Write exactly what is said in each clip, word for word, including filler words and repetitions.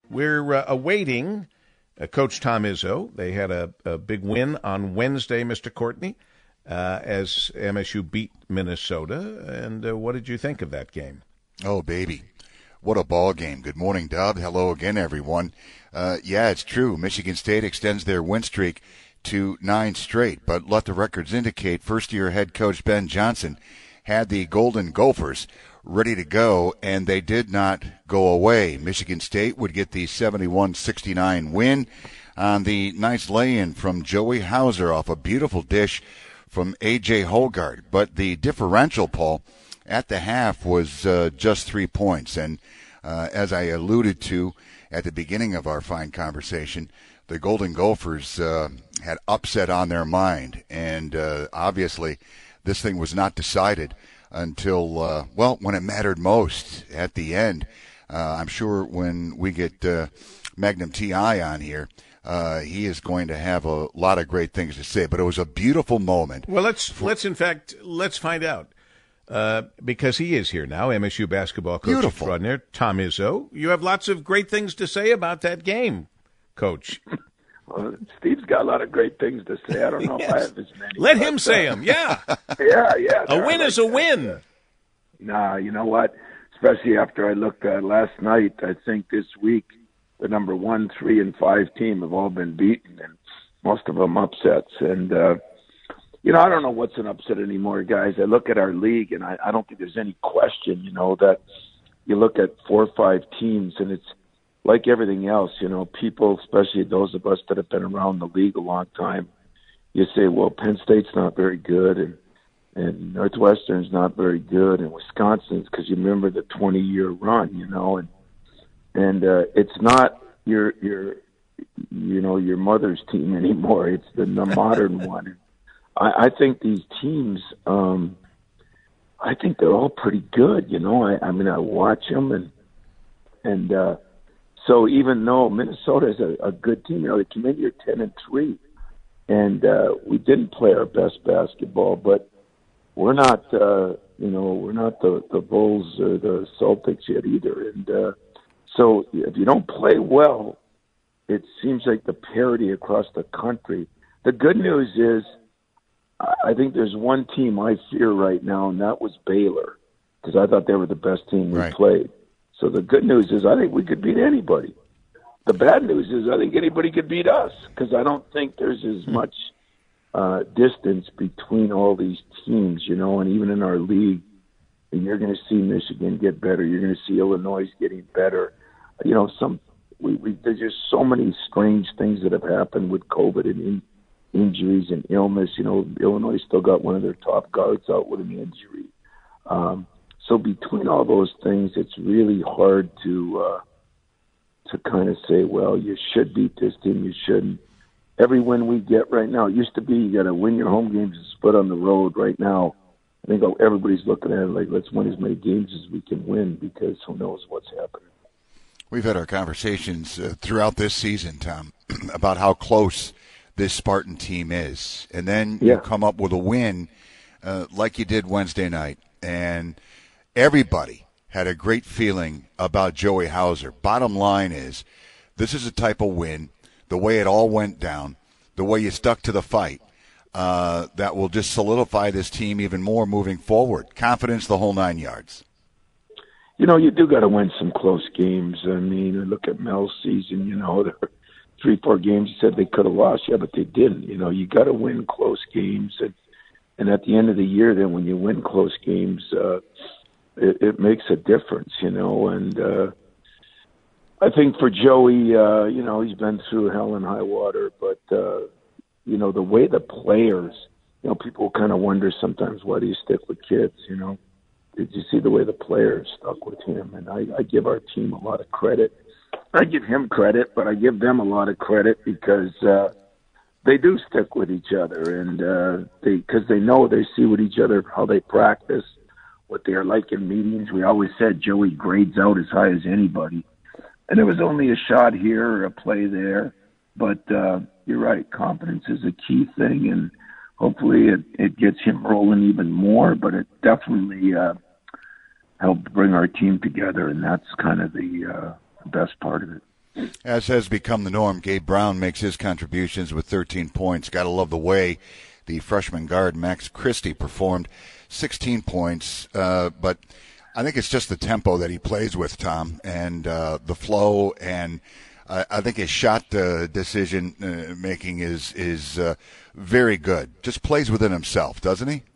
We're uh, awaiting uh, Coach Tom Izzo. They had a, a big win on Wednesday, Mister Courtney, uh, as M S U beat Minnesota. And uh, what did you think of that game? Oh, baby. What a ball game. Good morning, Dub. Hello again, everyone. Uh, yeah, it's true. Michigan State extends their win streak to nine straight. But let the records indicate first-year head coach Ben Johnson had the Golden Gophers ready to go, and they did not go away. Michigan State would get the seventy-one sixty-nine win on the nice lay-in from Joey Hauser off a beautiful dish from A J Holgard. But the differential, Paul, at the half was uh, just three points. And uh, as I alluded to at the beginning of our fine conversation, the Golden Gophers uh, had upset on their mind. And uh, obviously this thing was not decided until, uh, well, when it mattered most at the end. Uh, I'm sure when we get uh, Magnum T I on here, uh, he is going to have a lot of great things to say. But it was a beautiful moment. Well, let's, for- let's in fact, let's find out. Uh, because he is here now, M S U basketball coach Beautiful. extraordinaire, Tom Izzo. You have lots of great things to say about that game, Coach. Well, Steve's got a lot of great things to say. I don't know yes. if I have as many. Let but, him say uh, them, yeah. yeah, yeah. A win like is a that. win. Nah, you know what? Especially after I looked at last night, I think this week the number one, three, and five team have all been beaten, and most of them upsets. And, uh, you know, I don't know what's an upset anymore, guys. I look at our league, and I, I don't think there's any question, you know, that you look at four or five teams, and it's like everything else, you know, people, especially those of us that have been around the league a long time, you say, well, Penn State's not very good, and, and Northwestern's not very good, and Wisconsin's, because you remember the twenty-year run, you know, and and uh, it's not your, your, you know, your mother's team anymore. It's the, the modern one. I, I think these teams, um, I think they're all pretty good. You know, I, I mean, I watch them, and and uh, so even though Minnesota is a, a good team, you know, they came in here ten and three, and uh, we didn't play our best basketball, but we're not, uh, you know, we're not the the Bulls or the Celtics yet either. And uh, so if you don't play well, it seems like the parity across the country. The good news is, I think there's one team I fear right now, and that was Baylor, because I thought they were the best team we right. played. So the good news is I think we could beat anybody. The bad news is I think anybody could beat us, because I don't think there's as much uh, distance between all these teams, you know, and even in our league, and you're going to see Michigan get better. You're going to see Illinois getting better. You know, some we, we there's just so many strange things that have happened with COVID and in, injuries and illness. You know, Illinois still got one of their top guards out with an injury. Um, so between all those things, it's really hard to uh, to kind of say, well, you should beat this team, you shouldn't. Every win we get right now, it used to be you got to win your home games and split on the road. Right now, I think everybody's looking at it like, let's win as many games as we can win, because who knows what's happening. We've had our conversations uh, throughout this season, Tom, about how close this Spartan team is. And then yeah. you come up with a win uh, like you did Wednesday night. And everybody had a great feeling about Joey Hauser. Bottom line is, this is a type of win, the way it all went down, the way you stuck to the fight, uh, that will just solidify this team even more moving forward. Confidence, the whole nine yards. You know, you do got to win some close games. I mean, look at Mel's season, you know, there were three, four games he said they could have lost. Yeah, but they didn't. You know, you got to win close games. And, and at the end of the year, then when you win close games, uh, it, it makes a difference, you know. And uh, I think for Joey, uh, you know, he's been through hell and high water. But, uh, you know, the way the players, you know, people kind of wonder sometimes, why do you stick with kids, you know? Did you see the way the players stuck with him? And I, I give our team a lot of credit. I give him credit, but I give them a lot of credit because uh, they do stick with each other, and uh, they because they know they see with each other how they practice, what they are like in meetings. We always said Joey grades out as high as anybody, and it was only a shot here or a play there. But uh, you're right, confidence is a key thing, and hopefully it, it gets him rolling even more. But it definitely uh, helped bring our team together, and that's kind of the uh, best part of it. As has become the norm, Gabe Brown makes his contributions with thirteen points. Got to love the way the freshman guard, Max Christie, performed. sixteen points, uh, but I think it's just the tempo that he plays with, Tom, and uh, the flow, and uh, I think his shot uh, decision uh, making is, is uh, very good. Just plays within himself, doesn't he?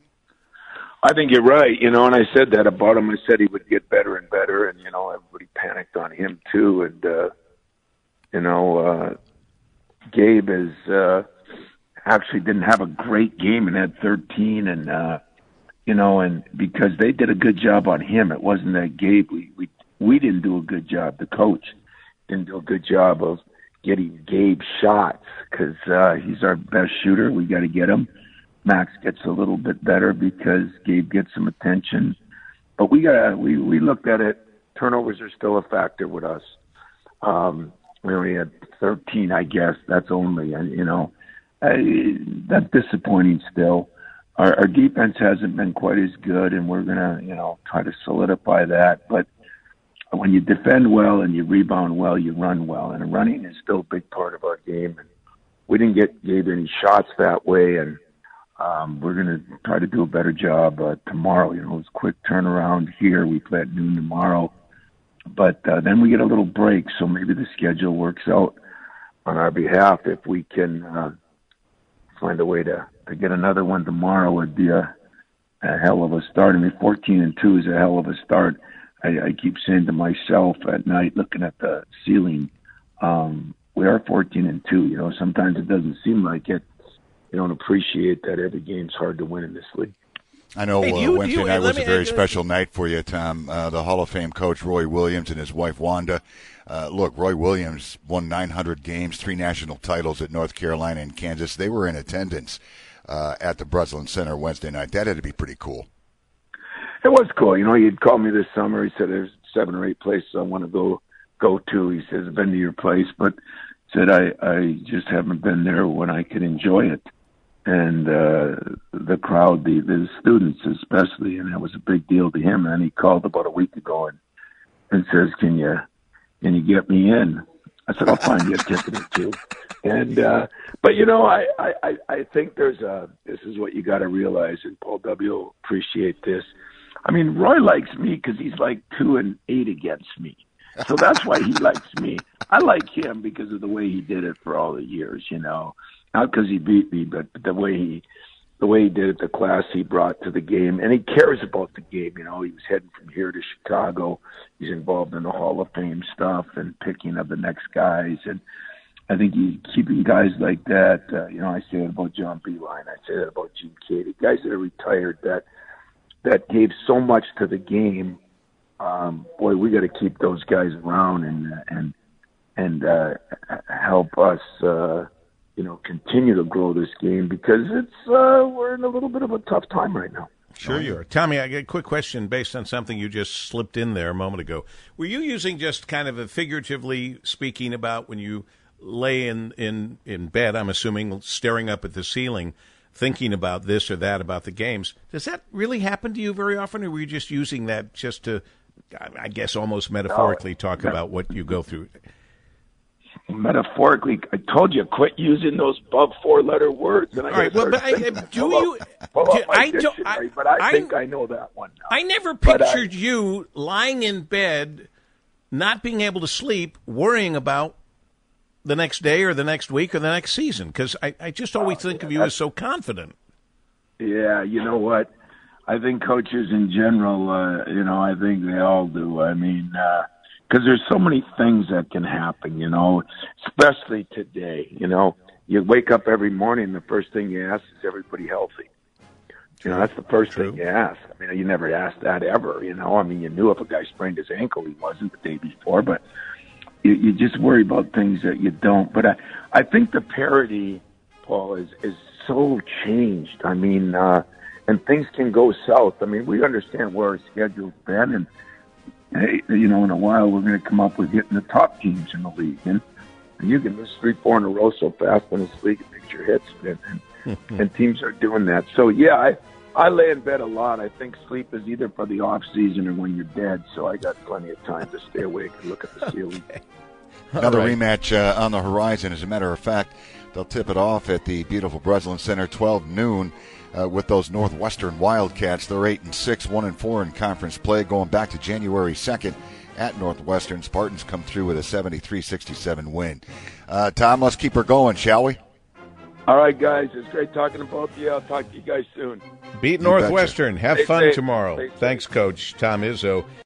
I think you're right, you know, and I said that about him. I said he would get better and better, and, you know, everybody panicked on him, too. And, uh, you know, uh, Gabe is uh, actually didn't have a great game and had thirteen, and, uh, you know, and because they did a good job on him. It wasn't that Gabe, we, we, we didn't do a good job. The coach didn't do a good job of getting Gabe shots because uh, he's our best shooter. We got to get him. Max gets a little bit better because Gabe gets some attention. But we got we we looked at it. Turnovers are still a factor with us. Um, we only had thirteen, I guess. That's only, and you know, uh, that's disappointing still. Our, our defense hasn't been quite as good, and we're gonna, you know, try to solidify that. But when you defend well and you rebound well, you run well, and running is still a big part of our game. And we didn't get Gabe any shots that way, and Um, we're going to try to do a better job uh, tomorrow. You know, it's a quick turnaround here. We play at noon tomorrow. But uh, then we get a little break, so maybe the schedule works out on our behalf. If we can uh, find a way to, to get another one tomorrow, would be a, a hell of a start. I mean, fourteen and two is a hell of a start. I, I keep saying to myself at night, looking at the ceiling, um, we are fourteen and two. You know, sometimes it doesn't seem like it. You don't appreciate that every game's hard to win in this league. I know hey, uh, you, Wednesday you, night was me, a very uh, special night for you, Tom. Uh, the Hall of Fame coach, Roy Williams, and his wife, Wanda. Uh, look, Roy Williams won nine hundred games, three national titles at North Carolina and Kansas. They were in attendance uh, at the Breslin Center Wednesday night. That had to be pretty cool. It was cool. You know, he'd called me this summer. He said, there's seven or eight places I want to go go to. He says, I've been to your place, but said I, I just haven't been there when I could enjoy it. And uh, the crowd, the, the students especially, and that was a big deal to him. And he called about a week ago and, and says, can you can you get me in? I said, I'll find you a ticket or two. And, uh, but, you know, I, I, I think there's a, this is what you got to realize, and Paul W. will appreciate this. I mean, Roy likes me because he's like two and eight against me. So that's why he likes me. I like him because of the way he did it for all the years, you know. Not because he beat me, but the way he, the way he did it, the class he brought to the game, and he cares about the game. You know, he was heading from here to Chicago. He's involved in the Hall of Fame stuff and picking of the next guys, and I think he's keeping guys like that. Uh, you know, I say it about John Beeline. I say that about Gene Katie, guys that are retired that that gave so much to the game. Um, boy, we got to keep those guys around and and and uh, help us. Uh, you know, continue to grow this game because it's uh, we're in a little bit of a tough time right now. Sure you are. Tommy, I get a quick question based on something you just slipped in there a moment ago. Were you using just kind of a figuratively speaking about when you lay in, in, in bed, I'm assuming, staring up at the ceiling, thinking about this or that about the games? Does that really happen to you very often, or were you just using that just to, I guess, almost metaphorically talk about what you go through? Metaphorically, I told you, quit using those above four-letter words. And I All right, well, but I, do you? Pull do, up my I don't. I, I, but I, I think I know that one now. I never But pictured I, you lying in bed, not being able to sleep, worrying about the next day or the next week or the next season. Because I, I just always uh, think yeah, of you as so confident. Yeah, you know what? I think coaches in general, uh, you know, I think they all do. I mean. Uh, Because there's so many things that can happen, you know, especially today. You know, you wake up every morning, the first thing you ask is everybody healthy. You know, that's the first True. thing you ask. I mean, you never asked that ever, you know. I mean, you knew if a guy sprained his ankle, he wasn't the day before, but you, you just worry about things that you don't. But I, I think the parity, Paul, is, is so changed. I mean, uh, and things can go south. I mean, we understand where our schedule's been, and hey, you know, in a while we're going to come up with hitting the top teams in the league, and, and you can miss three, four in a row so fast in this league, it makes your hits, and, and, and teams are doing that. So yeah, I I lay in bed a lot. I think sleep is either for the off season or when you're dead. So I got plenty of time to stay awake and look at the ceiling. Okay. Another right. rematch uh, on the horizon. As a matter of fact, they'll tip it off at the beautiful Breslin Center, twelve noon, uh, with those Northwestern Wildcats. They're eight and six, one and four in conference play, going back to January second at Northwestern. Spartans come through with a seventy-three sixty-seven win. Uh, Tom, let's keep her going, shall we? All right, guys. It's great talking to both of you. I'll talk to you guys soon. Beat Northwestern. Have Stay fun safe. tomorrow. Stay safe. Thanks, Coach Tom Izzo.